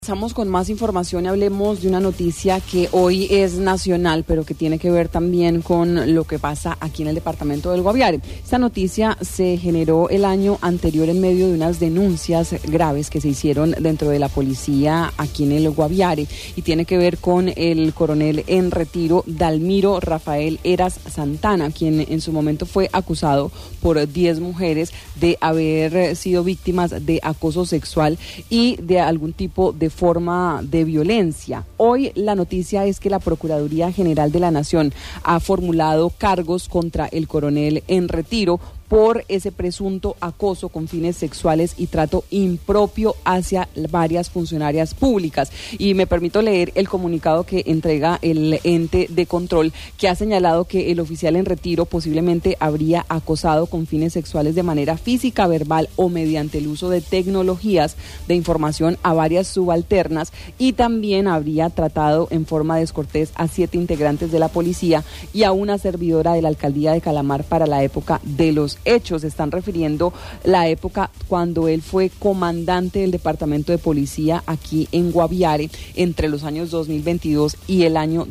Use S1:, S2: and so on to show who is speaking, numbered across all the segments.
S1: Pasamos con más información y hablemos de una noticia que hoy es nacional, pero que tiene que ver también con lo que pasa aquí en el departamento del Guaviare. Esta noticia se generó el año anterior en medio de unas denuncias graves que se hicieron dentro de la policía aquí en el Guaviare y tiene que ver con el coronel en retiro Dalmiro Rafael Eras Santana, quien en su momento fue acusado por 10 mujeres de haber sido víctimas de acoso sexual y de algún tipo de forma de violencia. Hoy la noticia es que la Procuraduría General de la Nación ha formulado cargos contra el coronel en retiro por ese presunto acoso con fines sexuales y trato impropio hacia varias funcionarias públicas. Y me permito leer el comunicado que entrega el ente de control, que ha señalado que el oficial en retiro posiblemente habría acosado con fines sexuales de manera física, verbal o mediante el uso de tecnologías de información a varias subalternas y también habría tratado en forma descortés a 7 integrantes de la policía y a una servidora de la alcaldía de Calamar para la época de los hechos. Están refiriendo la época cuando él fue comandante del departamento de policía aquí en Guaviare entre los años 2022 y el año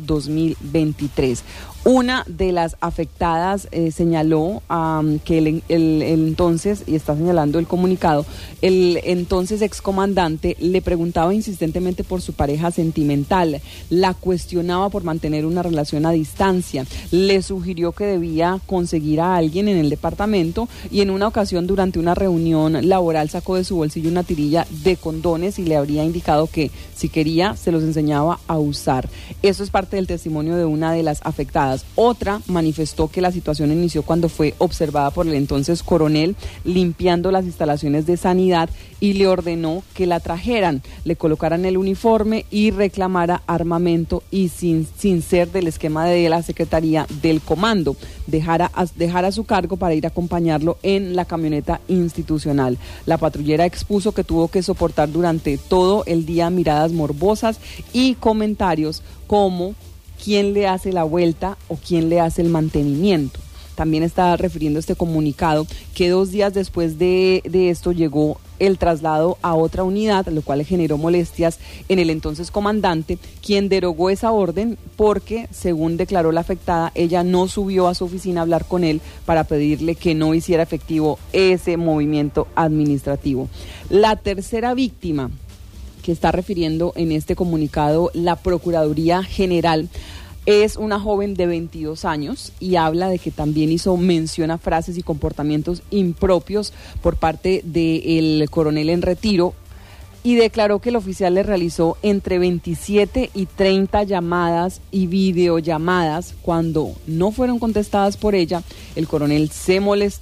S1: 2023. Una de las afectadas señaló que el entonces, y está señalando el comunicado, el entonces excomandante le preguntaba insistentemente por su pareja sentimental, la cuestionaba por mantener una relación a distancia, le sugirió que debía conseguir a alguien en el departamento y en una ocasión durante una reunión laboral sacó de su bolsillo una tirilla de condones y le habría indicado que si quería se los enseñaba a usar. Eso es parte del testimonio de una de las afectadas. Otra manifestó que la situación inició cuando fue observada por el entonces coronel limpiando las instalaciones de sanidad y le ordenó que la trajeran, le colocaran el uniforme y reclamara armamento y sin ser del esquema de la Secretaría del Comando, dejara a su cargo para ir a acompañarlo en la camioneta institucional. La patrullera expuso que tuvo que soportar durante todo el día miradas morbosas y comentarios como quién le hace la vuelta o quién le hace el mantenimiento. También está refiriendo este comunicado que 2 días después de esto llegó el traslado a otra unidad, lo cual le generó molestias en el entonces comandante, quien derogó esa orden porque, según declaró la afectada, ella no subió a su oficina a hablar con él para pedirle que no hiciera efectivo ese movimiento administrativo. La tercera víctima que está refiriendo en este comunicado la Procuraduría General es una joven de 22 años y habla de que también hizo mención a frases y comportamientos impropios por parte del coronel en retiro y declaró que el oficial le realizó entre 27 y 30 llamadas y videollamadas. Cuando no fueron contestadas por ella, el coronel se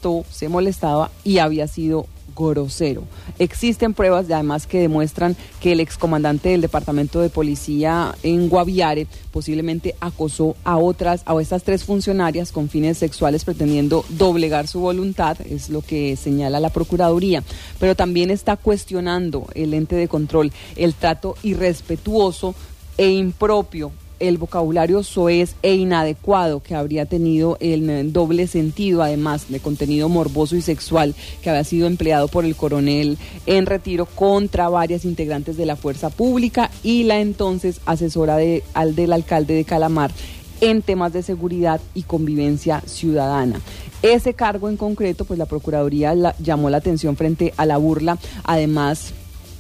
S1: molestaba y había sido grosero. Existen pruebas además que demuestran que el excomandante del departamento de policía en Guaviare posiblemente acosó a estas 3 funcionarias con fines sexuales pretendiendo doblegar su voluntad, es lo que señala la Procuraduría, pero también está cuestionando el ente de control el trato irrespetuoso e impropio, el vocabulario soez e inadecuado que habría tenido el doble sentido, además de contenido morboso y sexual que había sido empleado por el coronel en retiro contra varias integrantes de la fuerza pública y la entonces asesora del alcalde de Calamar en temas de seguridad y convivencia ciudadana. Ese cargo en concreto, pues la Procuraduría llamó la atención frente a la burla, además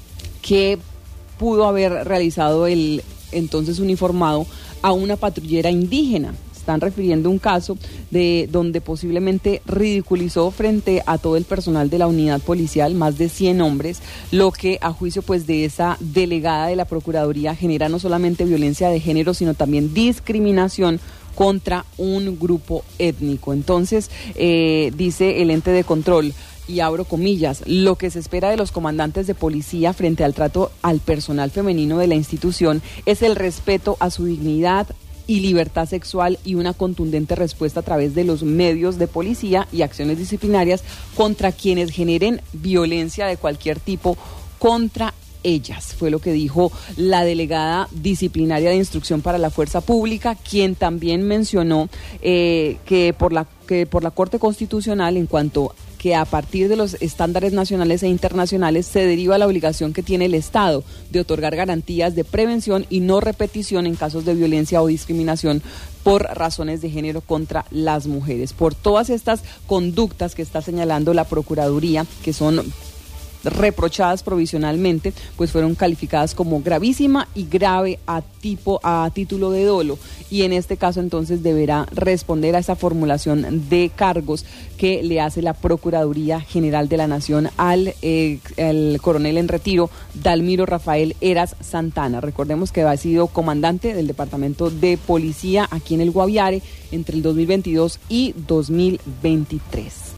S1: que pudo haber realizado el entonces uniformado a una patrullera indígena. Están refiriendo un caso de donde posiblemente ridiculizó frente a todo el personal de la unidad policial, más de 100 hombres, lo que a juicio pues de esa delegada de la Procuraduría genera no solamente violencia de género, sino también discriminación contra un grupo étnico. Entonces, dice el ente de control, y abro comillas, lo que se espera de los comandantes de policía frente al trato al personal femenino de la institución es el respeto a su dignidad y libertad sexual y una contundente respuesta a través de los medios de policía y acciones disciplinarias contra quienes generen violencia de cualquier tipo contra ellas. Fue lo que dijo la delegada disciplinaria de instrucción para la fuerza pública, quien también mencionó que por la Corte Constitucional, en cuanto que a partir de los estándares nacionales e internacionales se deriva la obligación que tiene el Estado de otorgar garantías de prevención y no repetición en casos de violencia o discriminación por razones de género contra las mujeres. Por todas estas conductas que está señalando la Procuraduría, que son reprochadas provisionalmente, pues fueron calificadas como gravísima y grave a título de dolo, y en este caso entonces deberá responder a esa formulación de cargos que le hace la Procuraduría General de la Nación al coronel en retiro Dalmiro Rafael Heras Santana. Recordemos que ha sido comandante del Departamento de Policía aquí en el Guaviare entre el 2022 y 2023.